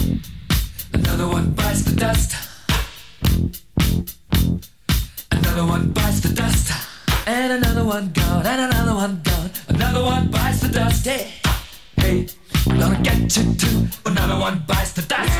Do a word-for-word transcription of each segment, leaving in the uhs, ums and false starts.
Another one bites the dust. Another one bites the dust. And another one gone, and another one gone. Another one bites the dust. Hey, hey, I'm gonna get you too. Another one bites the dust.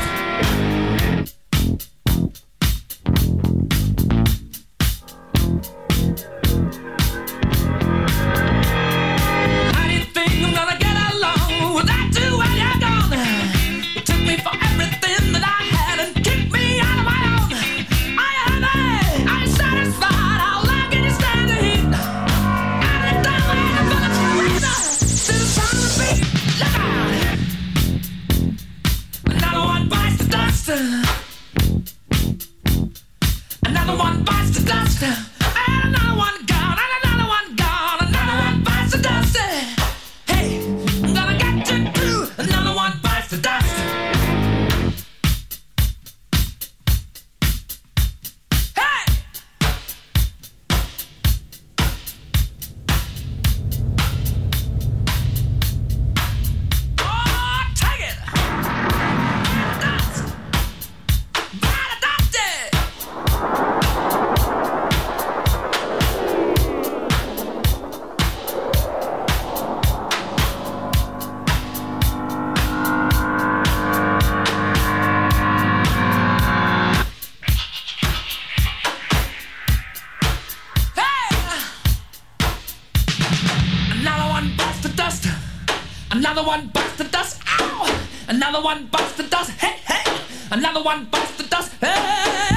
How do you think I'm gonna get along without you when you're gone? You took me for everything that I had and kicked me out of my own. Are you happy? Are you satisfied? How long can you stand the heat? Every time I have a breather, to the sound of the beat. Look out! Another one bites the dust. Another one bites the dust. And another one gone. And another one gone. Another one bites the dust. Hey, I'm gonna get you too. Another one bites the dust. Hey! Oh, take it! Dust! Bite the dust! Another one bites the dust. Another one bites the dust. Ow! Another one bites the dust. Hey, hey! Another one bites the dust. Hey!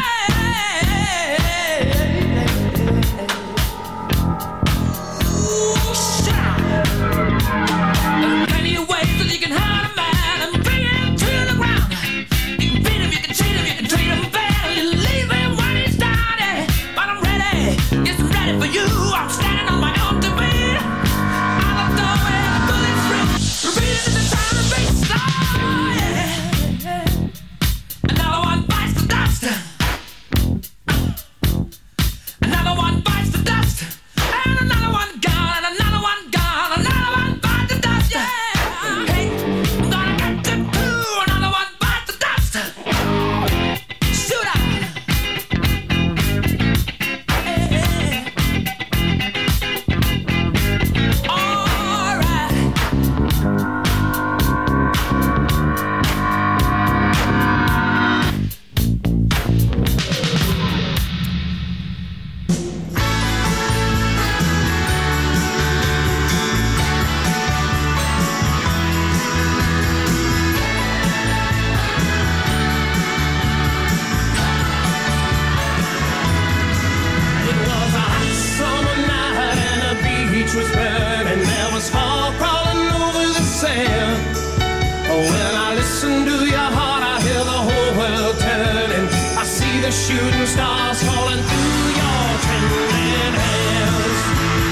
Ooh, shout! There are plenty of ways that you can hurt a man and bring him to the ground. You can beat him, you can cheat him, you can treat him bad, you leave him when he's down. Yeah. But I'm ready, yes, I'm ready for you. I'm standing on my own two feet. Out the door where the bullets rip, repeating in the sound of bass. Oh, yeah. Another one bites the dust. Another one bites the dust. And another one gone. And another one gone. Another one bites the dust. Yeah. Hey, I'm gonna get you too. Another one bites the dust. Shoot out. Hey. All right. It was a hot summer night and the beach was burning. There was fog crawling over the sand. Oh, when I listen to your heart, I hear the whole world turning. I see the shooting stars falling through your trembling hands.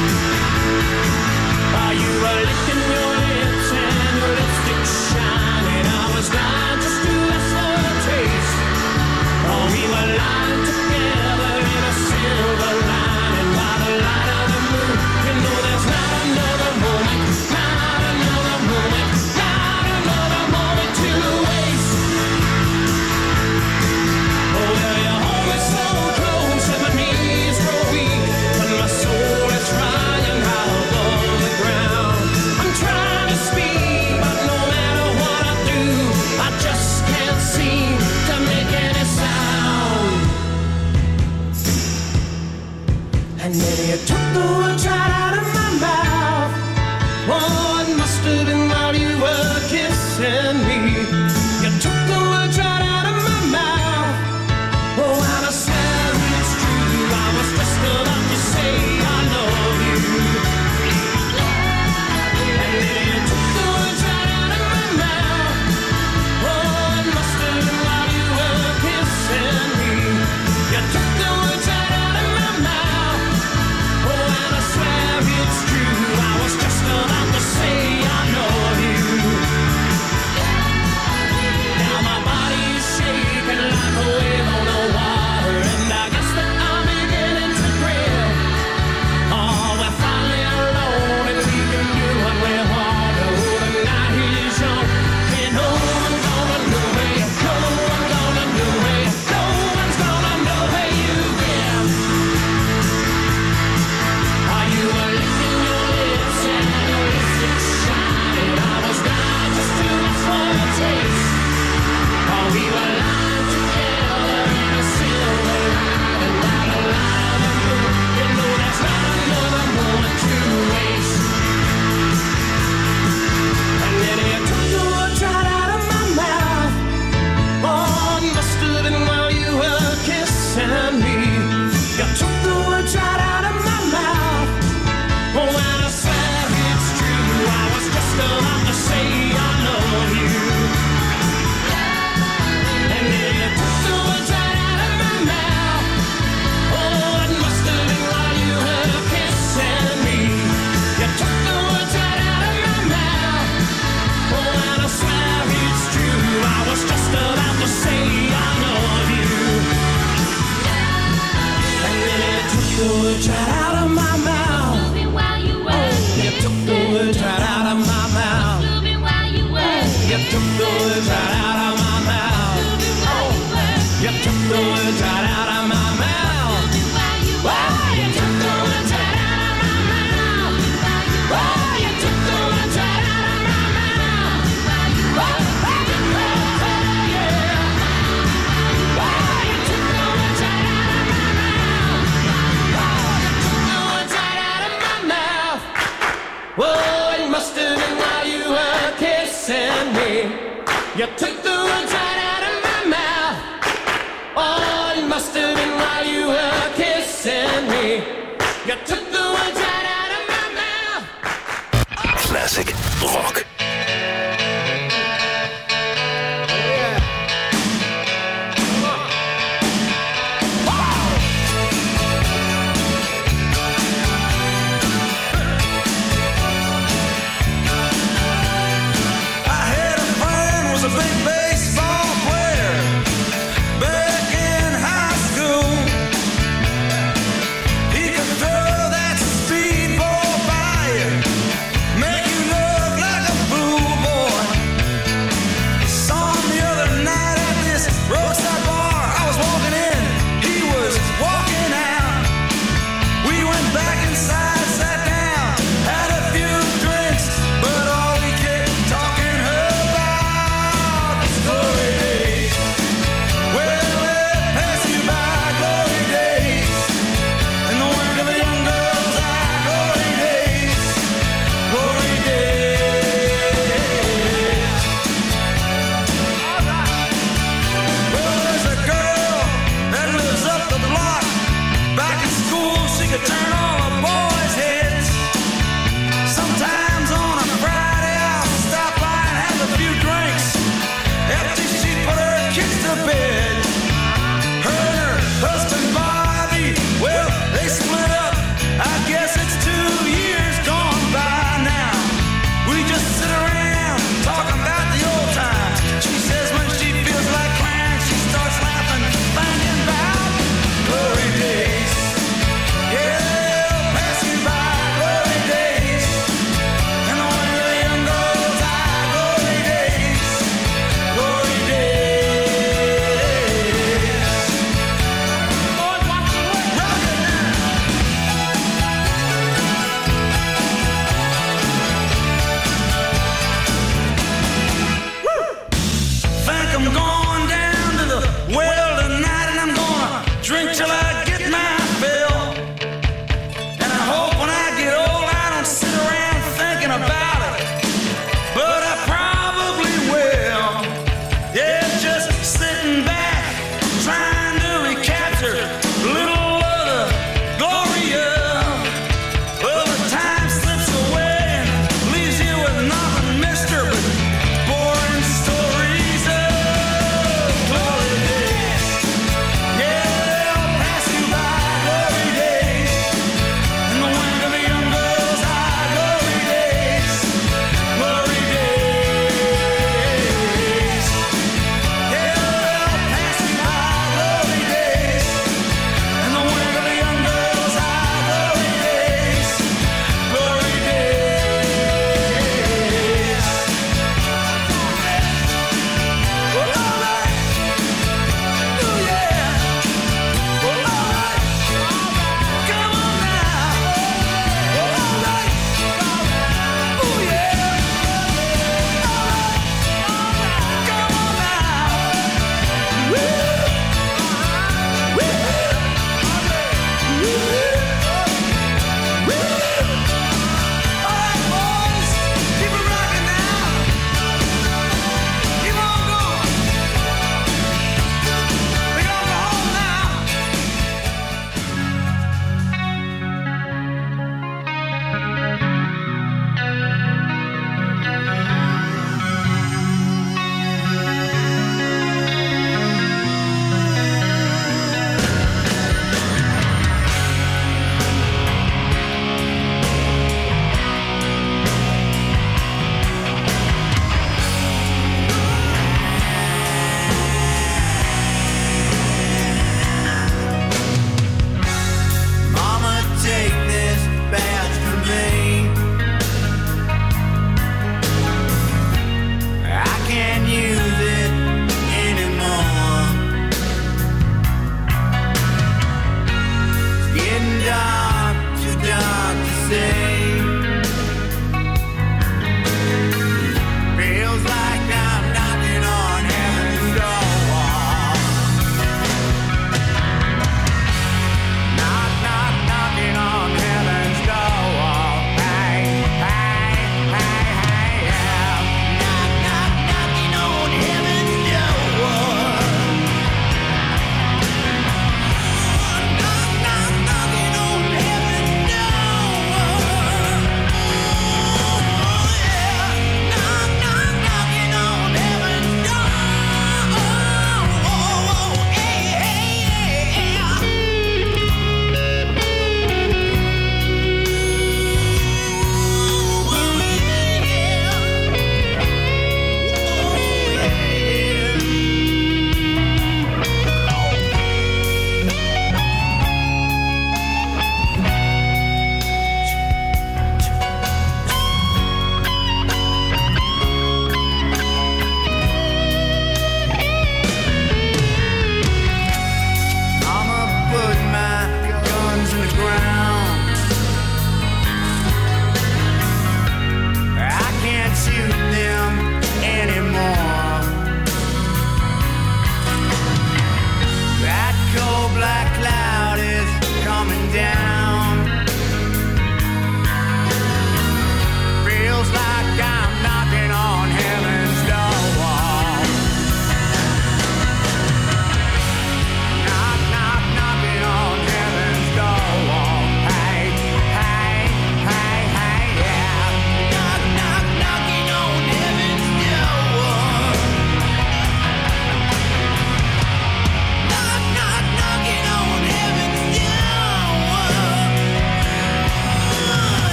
While you were licking your lips and your lipstick shining, I was dying just to ask for a taste. Oh, we were lying together in a silver lining by the light of the moon. You know there's not another moment, not another moment, not another moment to waste. Oh, well, you're always so You took the words right out of my mouth. Oh, it must have been while you were kissing me. You took the words right out of my mouth. Classic rock. Make you look like a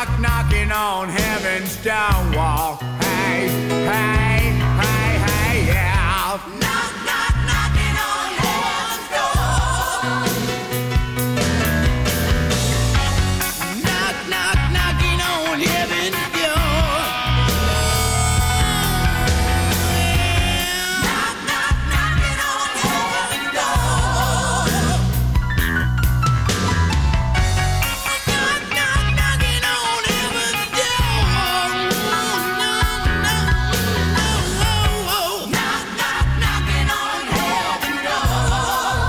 knock, knocking on heaven's stone wall. Hey, hey, hey, hey, yeah. Knock, knock, knocking on heaven's door. Knock, knock, knocking on heaven's door. Knock, knock, knocking on heaven's door. Knock, knock, knocking on heaven's door. No, no, no, knock, knock, knocking on heaven's door.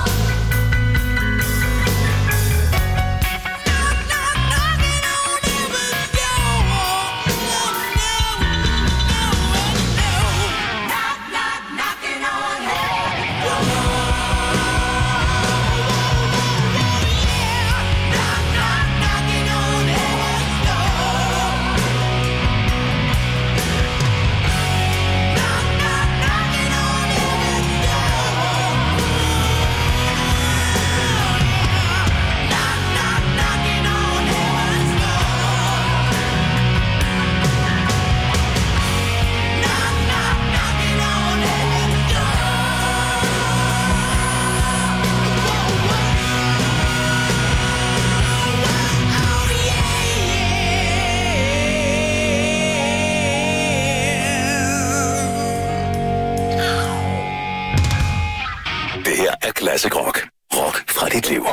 Knock, knock, knocking on heaven's door. Knock, knock, knocking on heaven's door. Knock, knock, knocking on heaven's door. Knock, knock, knocking on heaven's door. Knock, knock, knocking on heaven's door. Knock, knock, knocking on heaven's Det her er Classic Rock. Rock fra dit liv.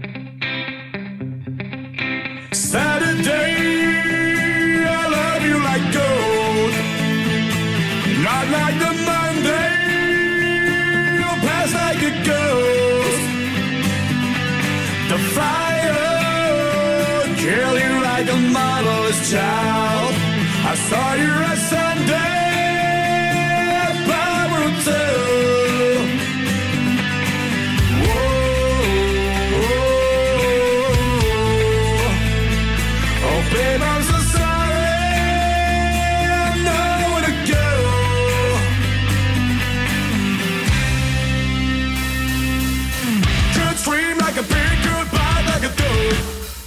Saturday, I love you like gold. Not like the Monday, you'll pass like a ghost. The fire, kill you like a motherless child. I saw you on Sunday, Bible too. Oh, babe, I'm so sorry. I know where to go. Could scream like a pig, goodbye like a dove.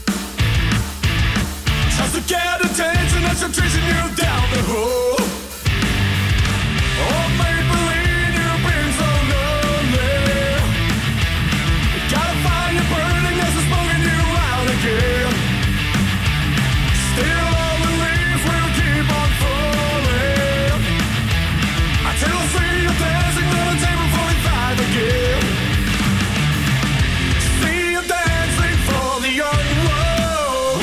Just to get attention as I'm chasing you down the hole. Oh, Maybelline, you've been so lonely. Gotta find you burning as I'm smoking you out again. Still all the leaves will keep on falling until I see you dancing on the table forty-five again. See you dancing for the young world.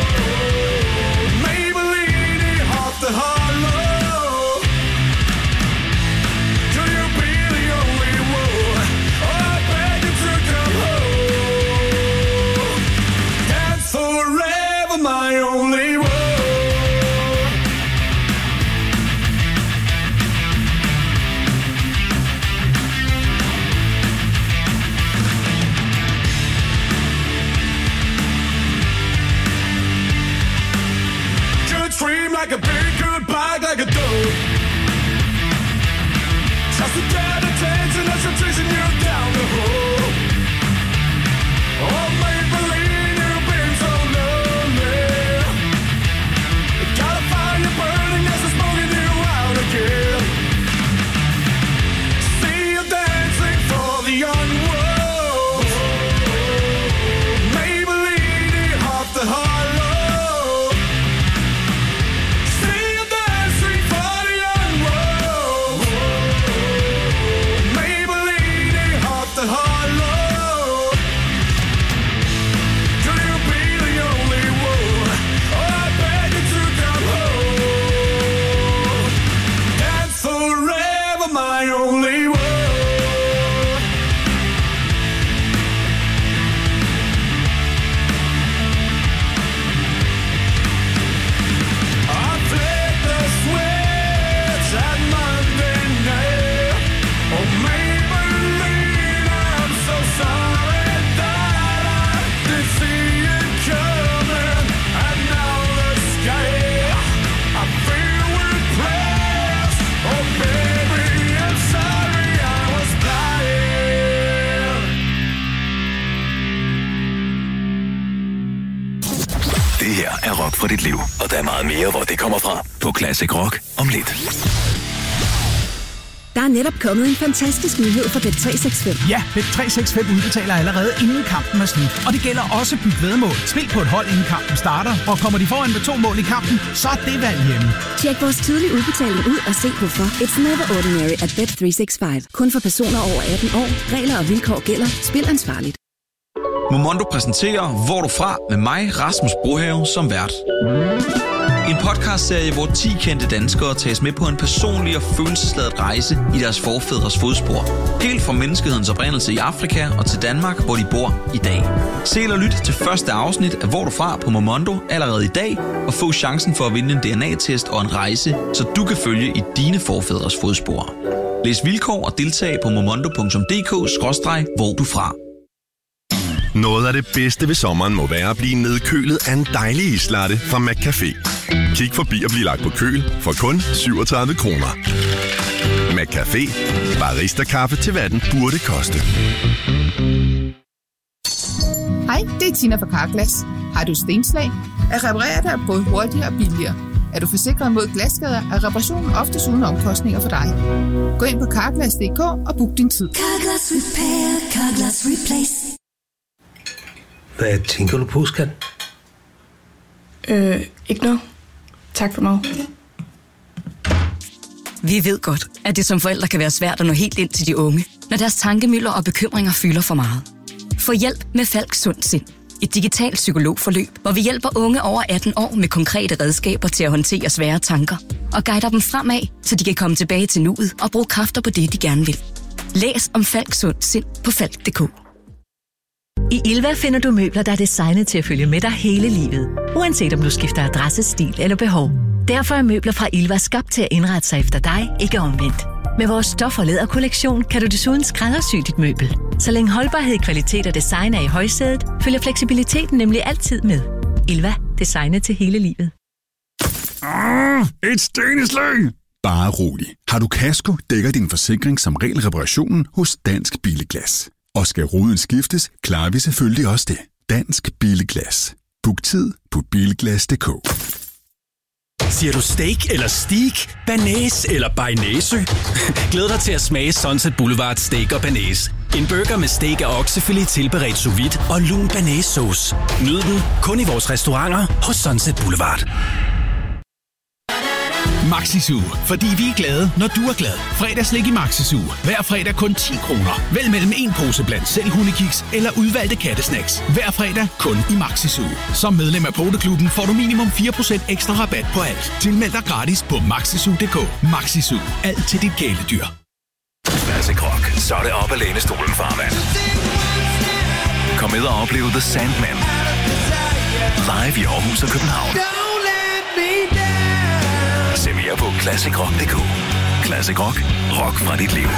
Maybelline, off the hollow. Could you be the only one? Oh, I beg you to come home. Dance forever, my only one. Could scream like a pig, goodbye like a dove. Just to get attention as I'm chasing you down the hole. Oh, Maybelline, you've been so lonely. Gotta find you burning as I'm smoking you out again. See you dancing for the young world. Maybelline, off the hollow. See you dancing for the young world. Maybelline, off the hollow. er rock fra dit liv. Og der er meget mere, hvor det kommer fra på Classic Rock om lidt. Der er netop kommet en fantastisk nyhed for Bet tre seks fem. Ja, Bet tre seks fem udbetaler allerede inden kampen er slut. Og det gælder også byt væddemål. Spil på et hold inden kampen starter, og kommer de foran med to mål i kampen, så er det valg hjemme. Tjek vores tidlige udbetaling ud og se hvorfor. It's never ordinary at Bet tre seks fem. Kun for personer over atten år. Regler og vilkår gælder. Spil ansvarligt. Momondo præsenterer Hvor er du fra? Med mig, Rasmus Brohave, som vært. En podcastserie, hvor ti kendte danskere tages med på en personlig og følelsesladet rejse i deres forfædres fodspor. Helt fra menneskehedens oprindelse i Afrika og til Danmark, hvor de bor i dag. Se eller lyt til første afsnit af Hvor er du fra? På Momondo allerede i dag, og få chancen for at vinde en D N A-test og en rejse, så du kan følge i dine forfædres fodspor. Læs vilkår og deltag på momondo punktum d k skråstreg hvor du fra. Noget af det bedste ved sommeren må være at blive nedkølet af en dejlig islatte fra McCafé. Kig forbi og bliv lagt på køl for kun syvogtredive kroner. McCafé. Barista-kaffe til hvad den burde koste. Hej, det er Tina fra Carglass. Har du stenslag? At reparere dig er både hurtigere og billigere. Er du forsikret mod glasskader, er reparationen oftest uden omkostninger for dig. Gå ind på carglass punktum d k og book din tid. Carglass Repair, Carglass Replace. Hvad tænker du på, skat? Øh, ikke noget. Tak for mig. Vi ved godt, at det som forældre kan være svært at nå helt ind til de unge, når deres tankemylder og bekymringer fylder for meget. Få hjælp med Falk Sund Sind. Et digitalt psykologforløb, hvor vi hjælper unge over atten år med konkrete redskaber til at håndtere svære tanker og guider dem fremad, så de kan komme tilbage til nuet og bruge kræfter på det, de gerne vil. Læs om Falk Sund Sind på falk punktum d k. I Ilva finder du møbler, der er designet til at følge med dig hele livet. Uanset om du skifter adresse, stil eller behov. Derfor er møbler fra Ilva skabt til at indrette sig efter dig, ikke omvendt. Med vores stof- og læderkollektion kan du desuden skræddersy dit møbel. Så længe holdbarhed, kvalitet og design er i højsædet, følger fleksibiliteten nemlig altid med. Ilva. Designet til hele livet. Ah, et steneslag! Bare rolig. Har du kasko, dækker din forsikring som regel reparationen hos Dansk Bilglas. Og skal ruden skiftes, klarer vi selvfølgelig også det. Dansk Bilglas. Book tid på bilglas punktum d k. Siger du steak eller steak, banæs eller bearnaise? Glæd dig til at smage Sunset Boulevard Steak og Banæs. En burger med steak af oksefilet tilberedt sous vide og lun banæssauce. Nyd den kun i vores restauranter hos Sunset Boulevard. Maxi-Zoo, fordi vi er glade, når du er glad. Fredagslik i Maxi-Zoo. Hver fredag kun ti kroner. Vælg mellem en pose blandt selv hundekiks eller udvalgte kattesnacks. Hver fredag kun i Maxi-Zoo. Som medlem af Poteklubben får du minimum fire procent ekstra rabat på alt. Tilmeld dig gratis på maxizoo punktum d k. Maxi-Zoo. Alt til dit kæledyr. Classic Rock. Så er det op ad lænestolen, farmand. Kom med og opleve The Sandman. Live i Aarhus og København. Se mere på classic rock punktum d k. Classic Rock. Rock fra dit liv.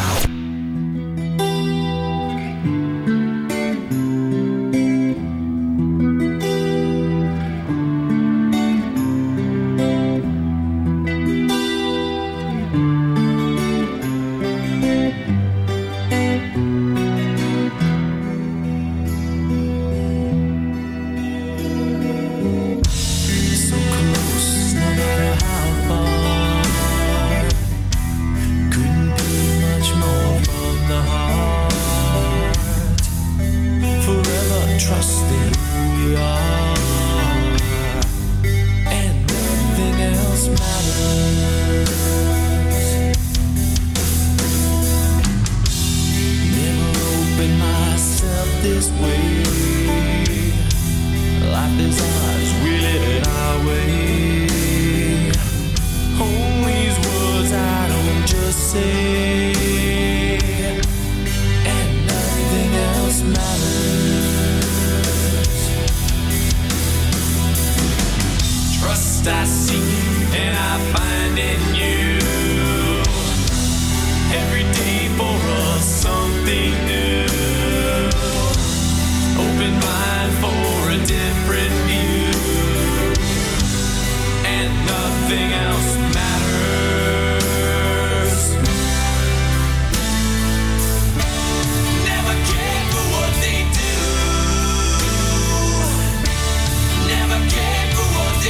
Never care for what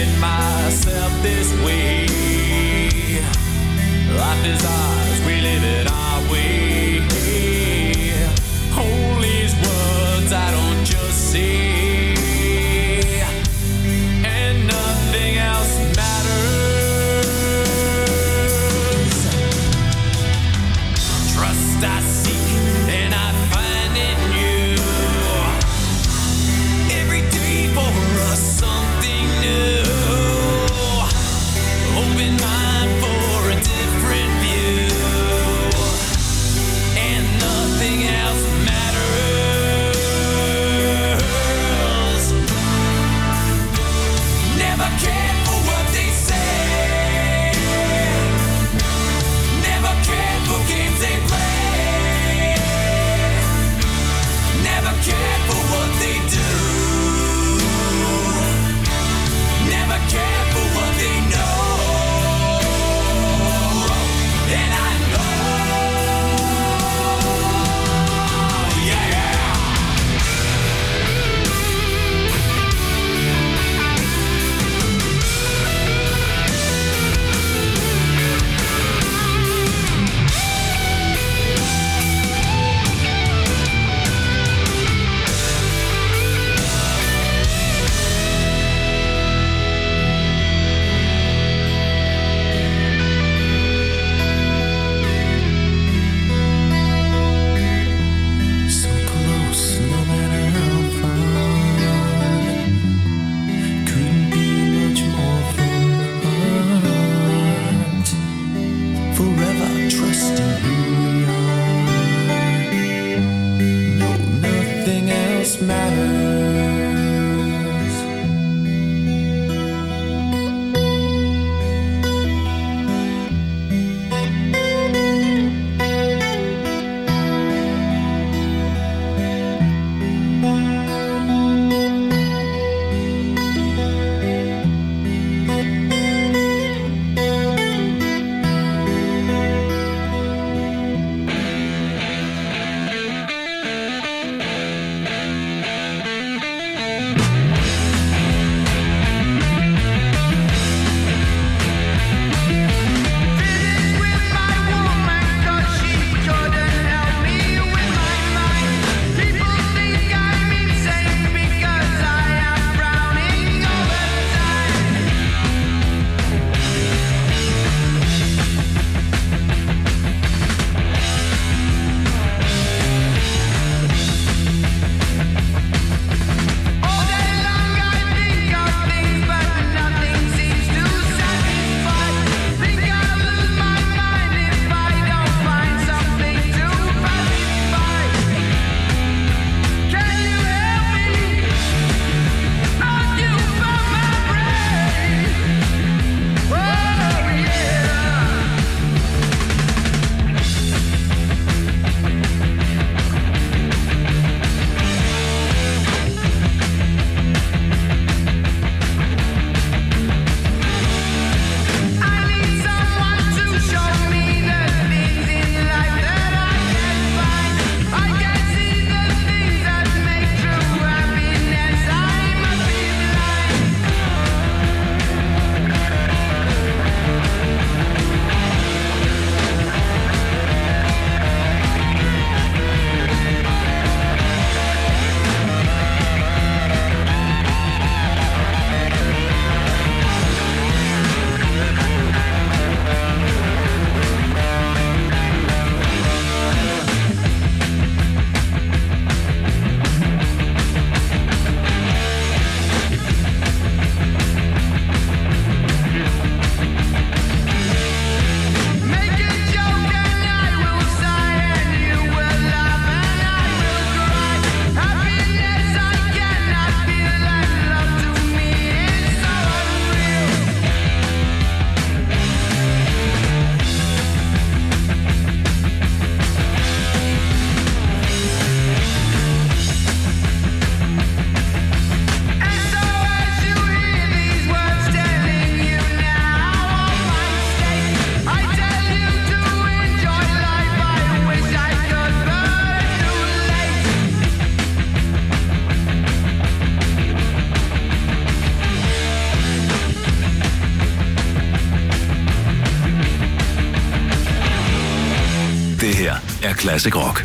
make myself this way. Life is ours, we live it our way. Hold these words I don't just say, and nothing else matters. Trust I seek and I find in you. Every day for us something new. Open mind for a different view, and nothing else matters. Never cared for what they say, never cared for games they play, never cared for what they do, never cared for what they know. And I know, yeah. er Classic Rock.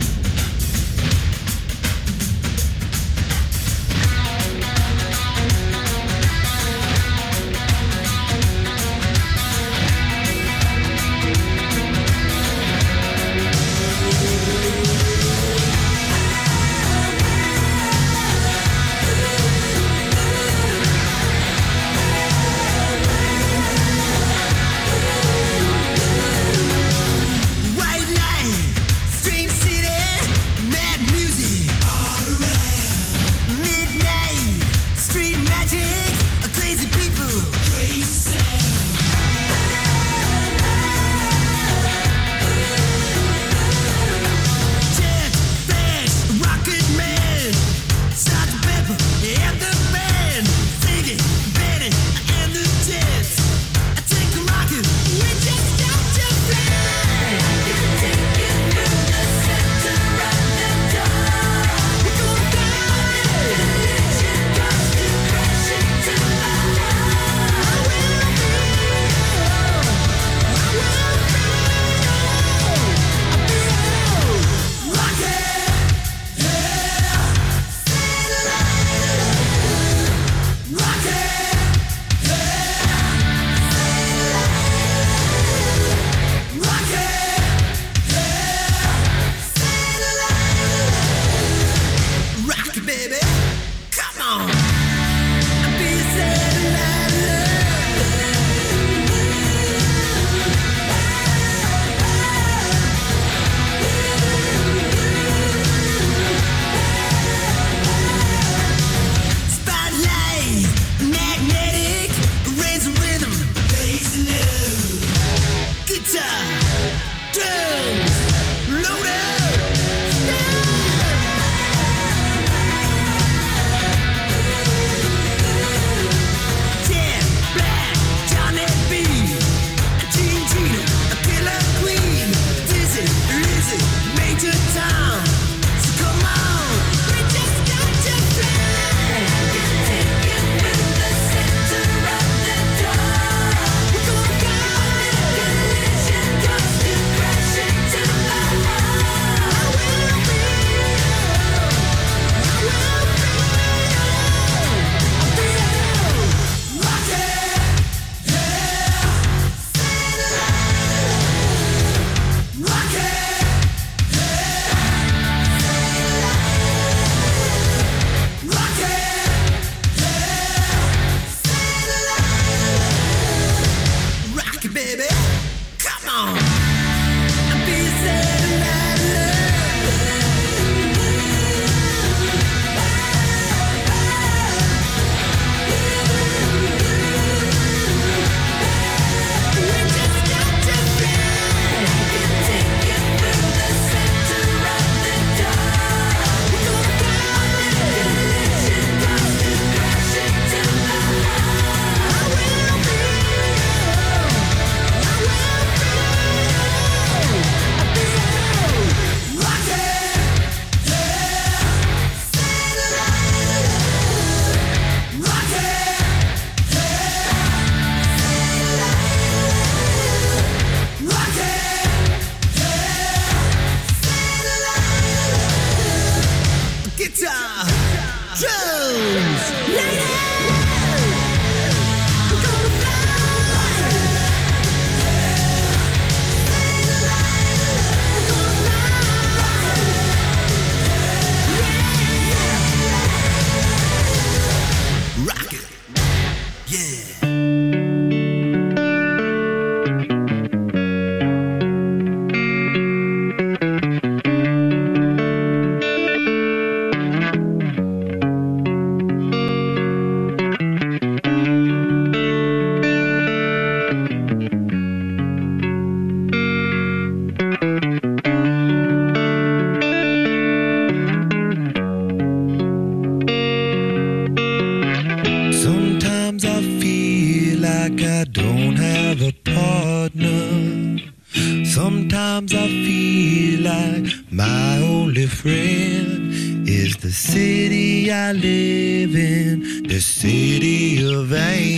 Sometimes I feel like my only friend is the city I live in, the city of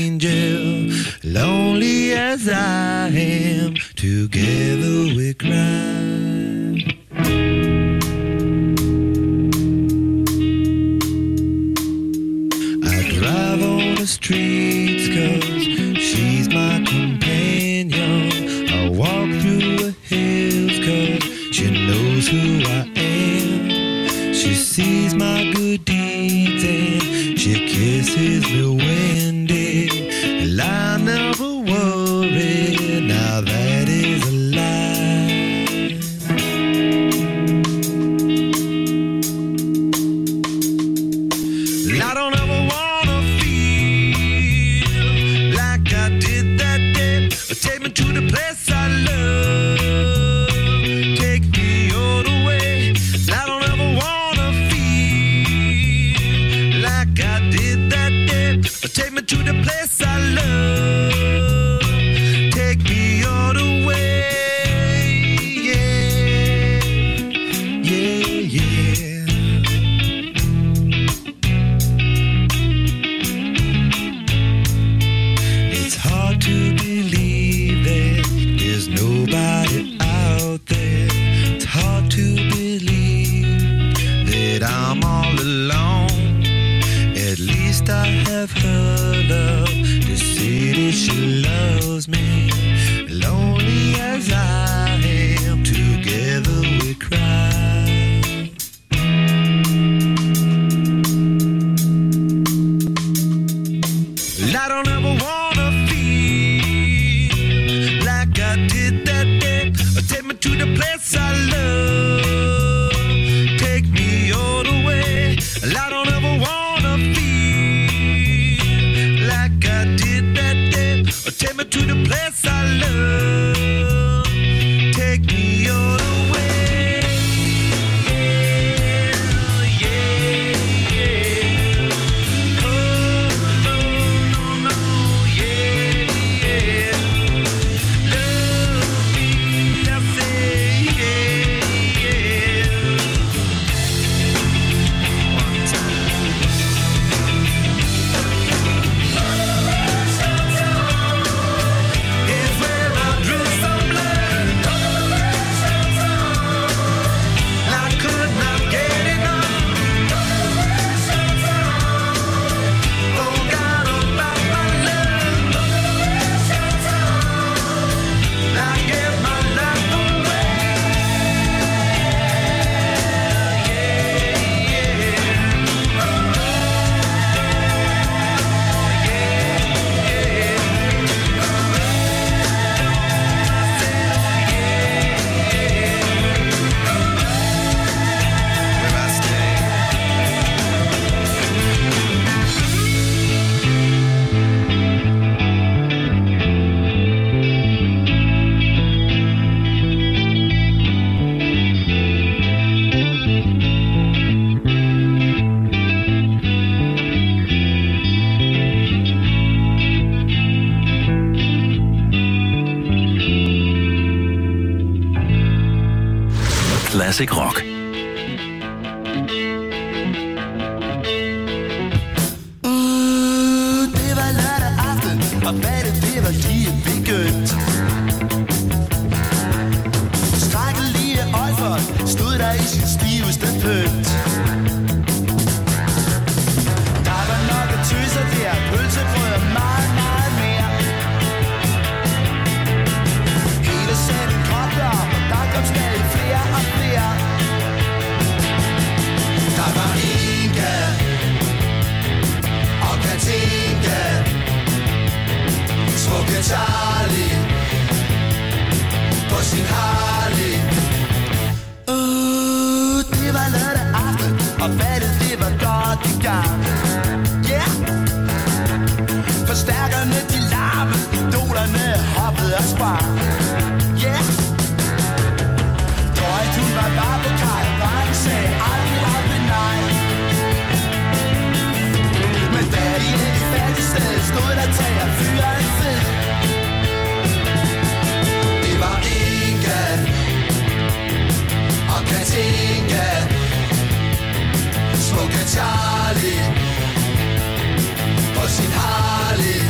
angels. Lonely as I am, together we cry. streets, 'cause she's my companion. I walk through the hills, 'cause she knows who I am. She sees my good deeds and she kisses me when day. And I never worry, now that is a lie. And I don't ever wanna feel like I did that day. Take me to the place I love. Take me all the way. And I don't ever wanna feel like I did that day. Take me to the place I love. Take me all the way. Yeah, yeah, yeah. It's hard to believe that there's nobody out there. It's hard to believe that I'm all alone. At least I have her love to see that she loves me. Lonely as I am, together we cry. And I don't ever wanna feel like I did that day. Take me to the place I love. Take me all the way. And I don't ever wanna feel like I did that day. Take me to the place I love. Take me all the way. Yeah, yeah, yeah. Oh, no, no, no, yeah, yeah. Love me, I say, yeah, yeah. One time. It's where I drew some blood. I could not get enough. Oh God, about my love. I give my life away. Where I stay. Classic Rock. Uh, det var lørdag aften, og badet det var lige begyndt. Skrækkelige Øjfert stod der i sin stiveste pynt. Der var nok at tøser der, pølsebrød og meget, meget mere. Hele sætten kropte op, og der kom stadig flere og flere. Der var Inge og Katinka, smukke Charlie på sin Harley. Uh, det var lørdag aften, og badet det var godt i gang. Yeah! Forstærkerne de larmede, idolerne hoppede og sprang. Yeah! Drøjt hun var bare på kaj, og drengen sagde aldrig aldrig nej. Men da de inde i fattigstedet stod der tre og fyre en fed. Det var Inga og Katinka, smukke Charlie på sin Harley.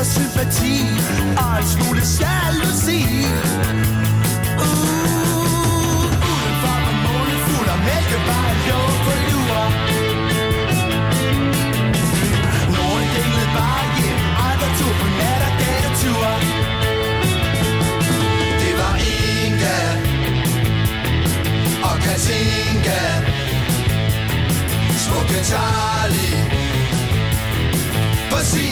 sympati og en smule jalousi. Uh, udenfor var målet fuld af mælkebar lå på lure. Nogle dinglede bare hjem, andre tog på nat og datetur. Det var Inga og Katinka, smukke Charlie på sin.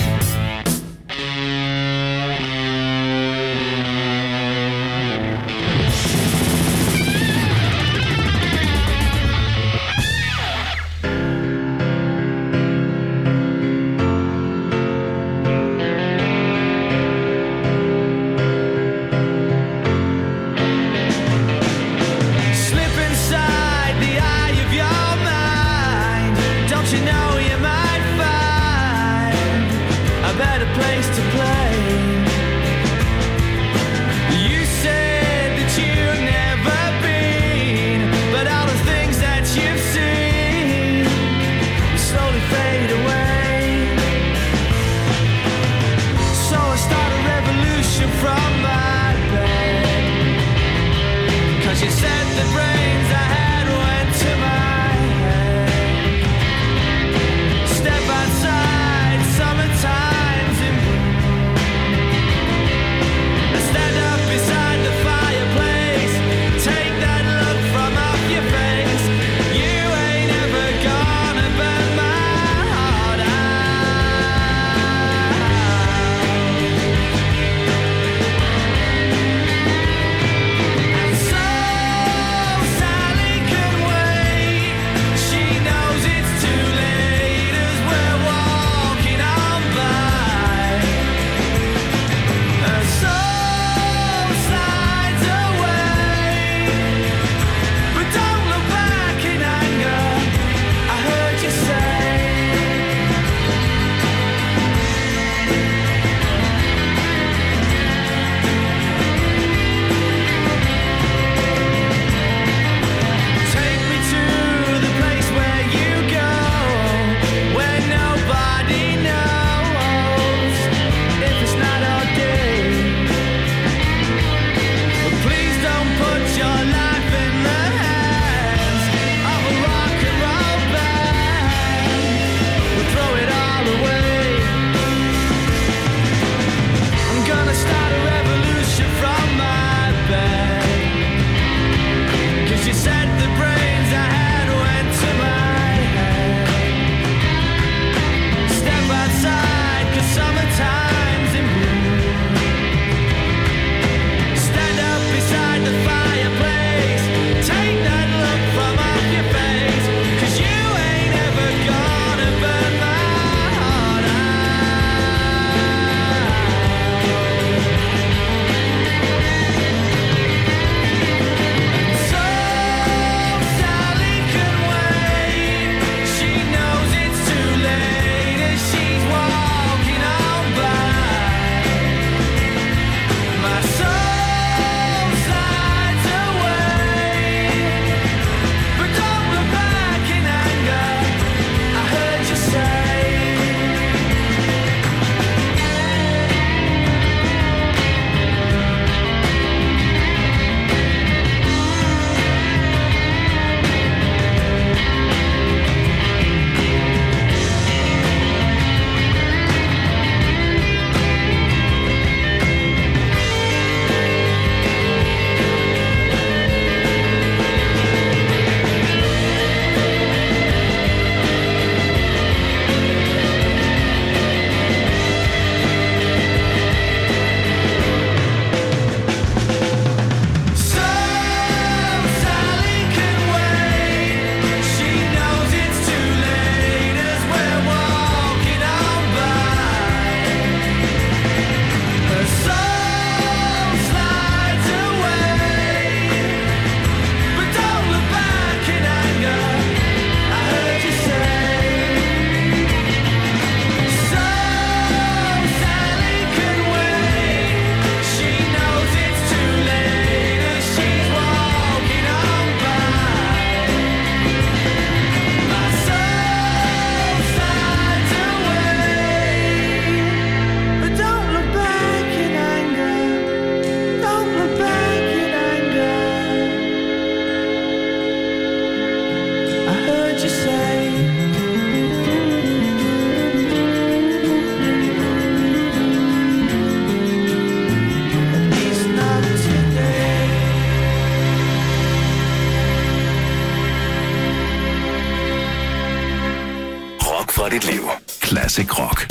Classic Rock.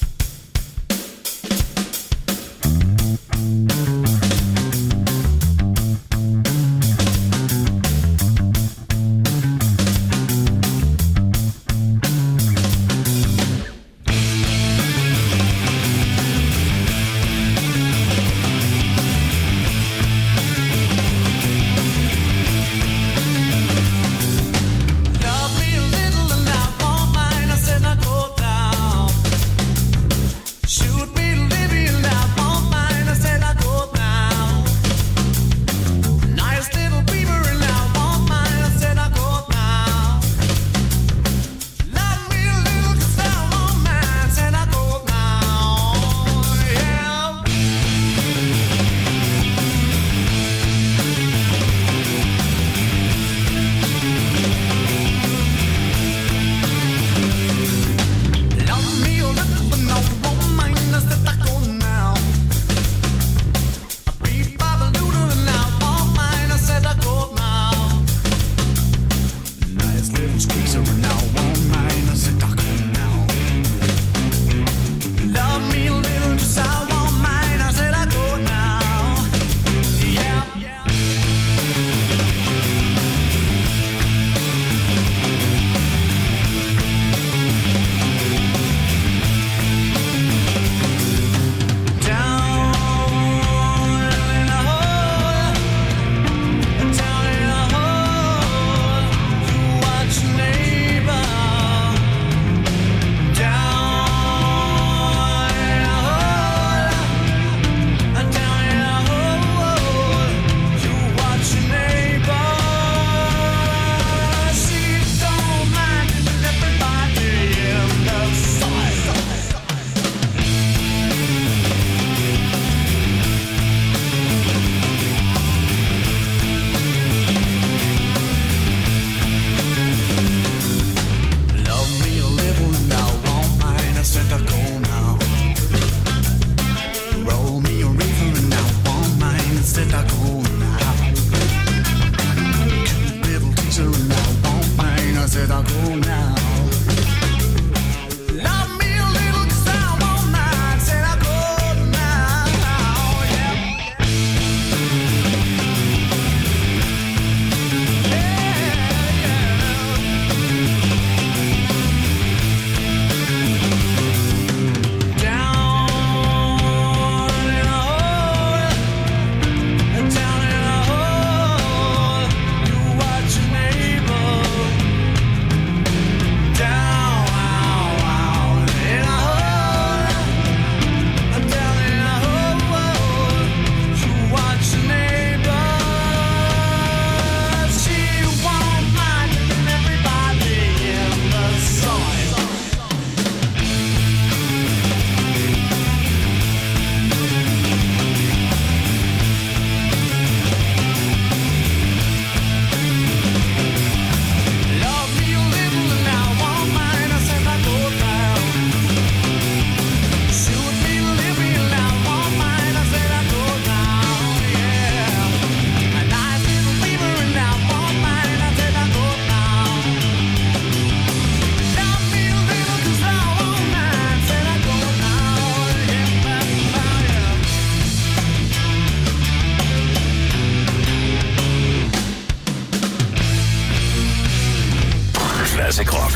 Classic Rock.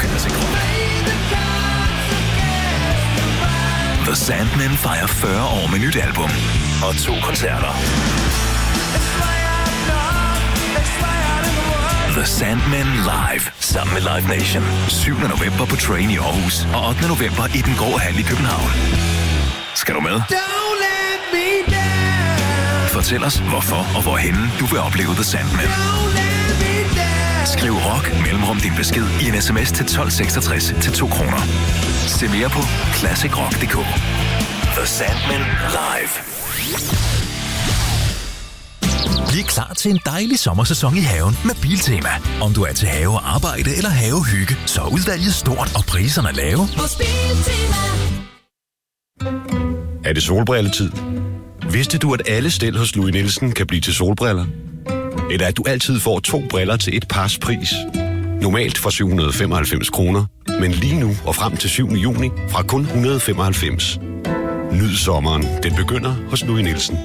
The Sandmen fejrer fyrre år med nyt album og to koncerter. The Sandmen Live sammen med Live Nation. syvende november på Train i Aarhus og ottende november i Den Grå Hal i København. Skal du med? Fortæl os, hvorfor og hvorhenne du vil opleve The Sandmen. Skriv rock mellemrum din besked i en sms til tolv seksogtres til to kroner. Se mere på classic rock punktum d k. The Sandmen Live. Bliv klar til en dejlig sommersæson i haven med Biltema. Om du er til have og arbejde eller havehygge, så er udvalget stort og priserne lave. Er det solbrilletid? Vidste du, at alle stel hos Louis Nielsen kan blive til solbriller? Eller at du altid får to briller til et pars pris? Normalt for syv hundrede og femoghalvfems kroner. Men lige nu og frem til syvende juni fra kun et hundrede og femoghalvfems. Nyd sommeren. Den begynder hos Louis Nielsen.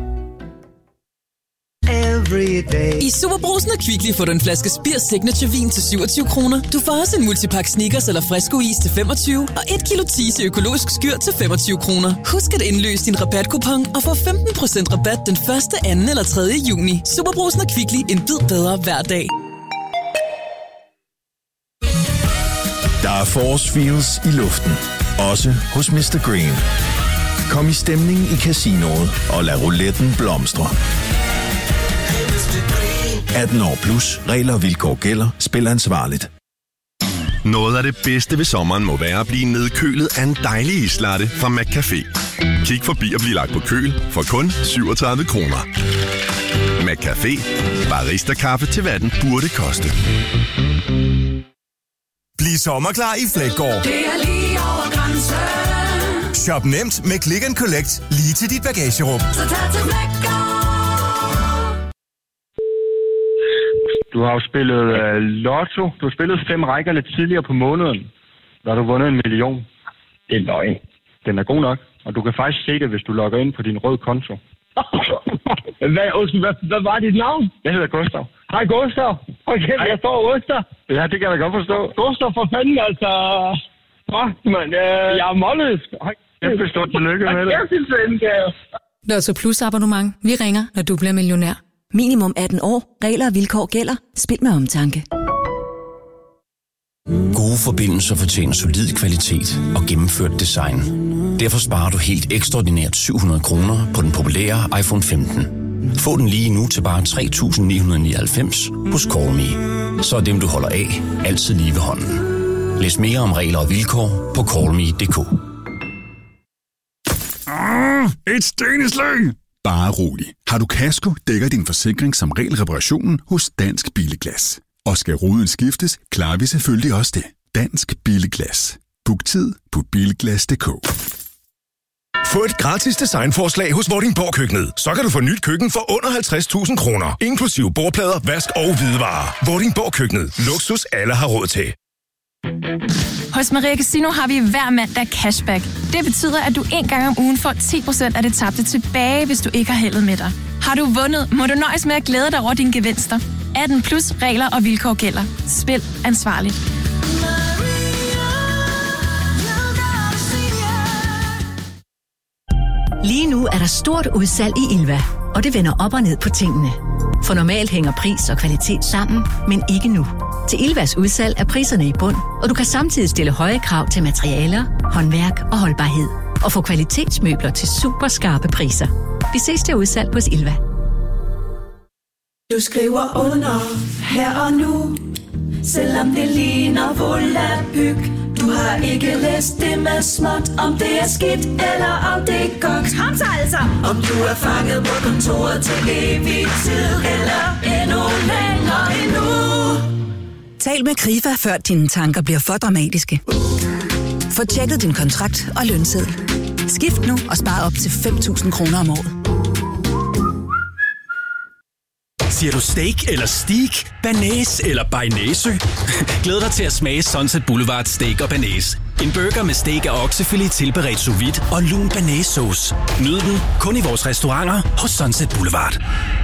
I Superbrugsen og Kvickly får du en flaske Spirs Signature Vin til syvogtyve kroner. Du får også en multipakke Snickers eller Fresco-is til femogtyve og et kilo Tise økologisk skyr til femogtyve kroner. Husk at indløse din rabatkupon og få femten procent rabat den første, anden eller tredje juni. Superbrugsen og Kvickly. En bid bedre hver dag. Der er force feels i luften. Også hos mister Green. Kom i stemning i casinoet og lad rouletten blomstre. atten år plus. Regler og vilkår gælder. Spil ansvarligt. Noget af det bedste ved sommeren må være at blive nedkølet af en dejlig islatte fra McCafé. Kig forbi og bliv lagt på køl for kun syvogtredive kroner. McCafé. Barista-kaffe til hvad den burde koste. Bliv sommerklar i Flækgaard. Det er lige over grænsen. Shop nemt med Click and Collect lige til dit bagagerum. Så tag til Flækgaard. Du har jo spillet uh, lotto. Du har spillet fem rækker lidt tidligere på måneden. Der har du vundet en million. Det er løgn. Den er god nok. Og du kan faktisk se det, hvis du logger ind på din røde konto. hvad, hvad, hvad var dit navn? Jeg hedder Gustav. Hej Gustav. Okay, jeg står Gustav. Ja, det kan jeg godt forstå. Gustav, for fanden altså. Åh, man, øh, jeg er målløs. Jeg forstår tillykke med det. Jeg synes, det er Lotto Plus abonnement. Vi ringer, når du bliver millionær. Minimum atten år. Regler og vilkår gælder. Spil med omtanke. Gode forbindelser fortjener solid kvalitet og gennemført design. Derfor sparer du helt ekstraordinært syv hundrede kroner på den populære iPhone femten. Få den lige nu til bare tre tusind ni hundrede nioghalvfems hos Callme. Så er dem, du holder af, altid lige ved hånden. Læs mere om regler og vilkår på callme punktum d k. Ah, et steneslyng! Bare rolig. Har du kasko, dækker din forsikring som regel reparationen hos Dansk Billeglas. Og skal ruden skiftes, klarer vi selvfølgelig også det. Dansk Billeglas. Book tid på billeglas punktum d k. Få et gratis designforslag hos Vordingborg Køkkenet. Så kan du få nyt køkken for under halvtreds tusind kroner. Inklusive bordplader, vask og hvidevarer. Vordingborg Køkkenet. Luksus alle har råd til. Hos Maria Casino har vi hver mandag cashback. Det betyder, at du en gang om ugen får ti procent af det tabte tilbage, hvis du ikke har heldet med dig. Har du vundet, må du nøjes med at glæde dig over dine gevinster. atten plus regler og vilkår gælder. Spil ansvarligt. Lige nu er der stort udsalg i Ilva, og det vender op og ned på tingene. For normalt hænger pris og kvalitet sammen, men ikke nu. Til Ilvas udsalg er priserne i bund, og du kan samtidig stille høje krav til materialer, håndværk og holdbarhed. Og få kvalitetsmøbler til super skarpe priser. Vi ses til udsalg hos Ilva. Du skriver under her og nu, selvom det ligner volapyk. Du har ikke læst det med småt, om det er skidt eller om det er godt. Kom så altså! Om du er fanget på kontoret til evig tid, eller endnu længere endnu. Tal med Krifa, før dine tanker bliver for dramatiske. Få tjekket din kontrakt og lønseddel. Skift nu og spar op til fem tusind kroner om året. Siger du steak eller steak, banæs eller bearnaise? Glæd dig til at smage Sunset Boulevard Steak og Banæs. En burger med steak og oksefilet tilberedt sous vide og lun banæssauce. Nyd den kun i vores restauranter hos Sunset Boulevard.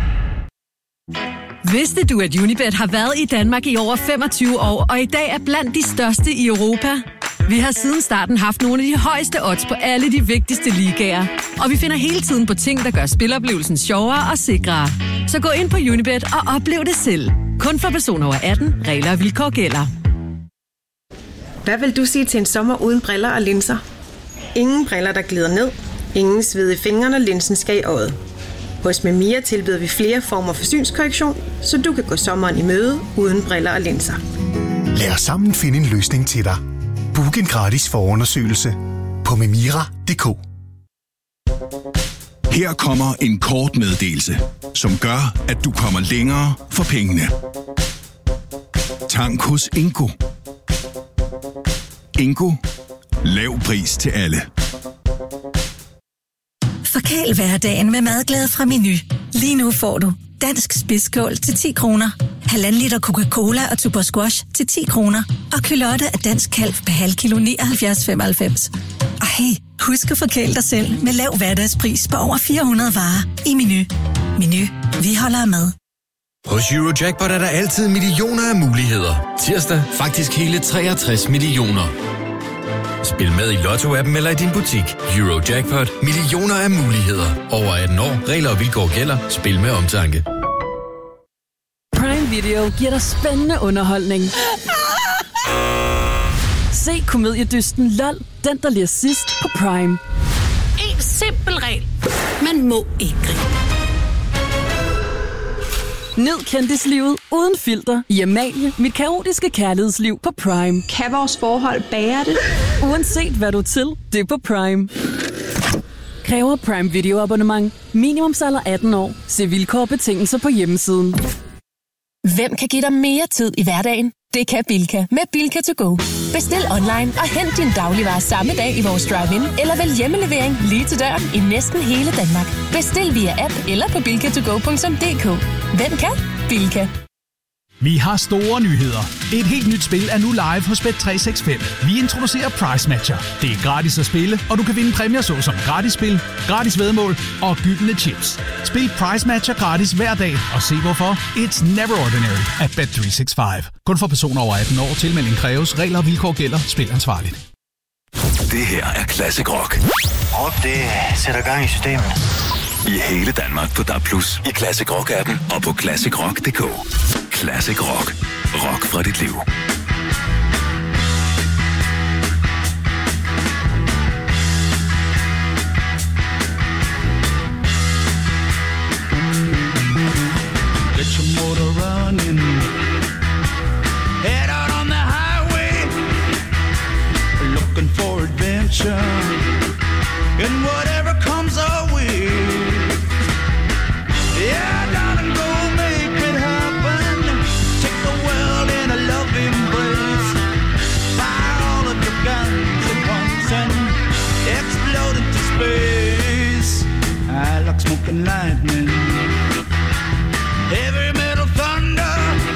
Vidste du, at Unibet har været i Danmark i over femogtyve år, og i dag er blandt de største i Europa? Vi har siden starten haft nogle af de højeste odds på alle de vigtigste ligaer. Og vi finder hele tiden på ting, der gør spiloplevelsen sjovere og sikrere. Så gå ind på Unibet og oplev det selv. Kun for personer over atten. Regler og vilkår gælder. Hvad vil du sige til en sommer uden briller og linser? Ingen briller, der glider ned. Ingen sved i fingrene, og linsen skal i øjet. Hos Memia tilbyder vi flere former for synskorrektion, så du kan gå sommeren i møde uden briller og linser. Lad os sammen finde en løsning til dig. Book en gratis forundersøgelse på memira punktum d k. Her kommer en kort meddelelse, som gør, at du kommer længere for pengene. Tank hos Ingo. Ingo. Lav pris til alle. Forkæl hverdagen med madglæde fra Meny. Lige nu får du Dansk spidskål til ti kroner. Halvanden liter Coca-Cola og Tuborg Squash til ti kroner. Og kylotte af dansk kalv per halv kilo nioghalvfjerds femoghalvfems. Og hey, husk at forkæle dig selv med lav hverdagspris på over fire hundrede varer i Menu. Menu. Vi holder med. Hos Eurojackpot er der altid millioner af muligheder. Tirsdag faktisk hele treogtres millioner. Spil med i Lotto-appen eller i din butik. Eurojackpot. Millioner af muligheder. Over atten år. Regler og vilkår gælder. Spil med omtanke. Prime Video giver dig spændende underholdning. Se komediedysten LOL, den der lige sidst på Prime. En simpel regel. Man må ikke grine. Nyd kendislivet uden filter i Amalie, mit kaotiske kærlighedsliv på Prime. Kan vores forhold bære det? Uanset hvad du er til, det er på Prime. Kræver Prime Video abonnement. Minimumsalder atten år. Se vilkår og betingelser på hjemmesiden. Hvem kan give dig mere tid i hverdagen? Det kan Bilka med Bilka to go. Bestil online og hent din dagligvarer samme dag i vores drive-in, eller vælg hjemmelevering lige til døren i næsten hele Danmark. Bestil via app eller på bilka to go punktum d k. Hvem kan? Bilka. Vi har store nyheder. Et helt nyt spil er nu live hos Bet tre seks fem. Vi introducerer Price Matcher. Det er gratis at spille, og du kan vinde præmier såsom gratis spil, gratis væddemål og gyldne chips. Spil Price Matcher gratis hver dag, og se hvorfor. It's never ordinary at Bet tre seks fem. Kun for personer over atten år. Tilmelding kræves. Regler og vilkår gælder. Spil ansvarligt. Det her er Classic Rock. Og det sætter gang i systemet. I hele Danmark på D A B plus, i Classic Rock-appen og på classic rock punktum d k. Classic Rock. Rock fra dit liv. Get your motor running. Head out on the highway. Looking for adventure. And whatever comes our way. Yeah, darling, go make it happen. Take the world in a love embrace. Fire all of your guns at once and explode into space. I like smoking lightning. Heavy metal thunder.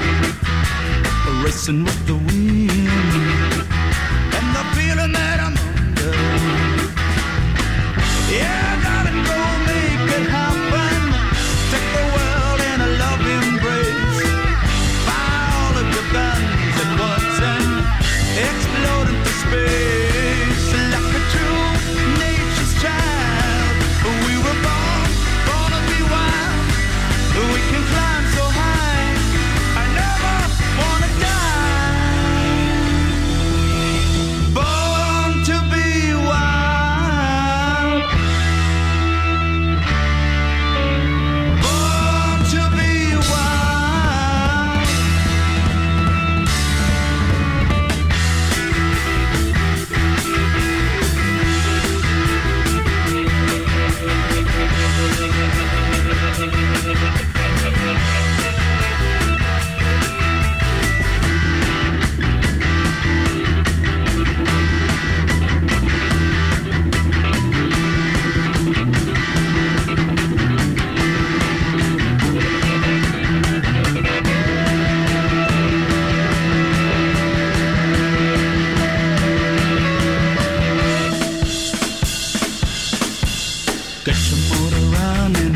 Racing with the wind. And the feeling that I'm under. Yeah, darling, go make it happen. Take the world in a love embrace. Fire all of your guns at once and explode into space. Like a true nature's child, we were born, born to be wild. We can climb so high, I never wanna die. Born to be wild. Born to be wild. Get your motor running.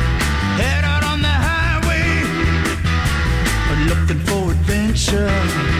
Head out on the highway. Looking for adventure.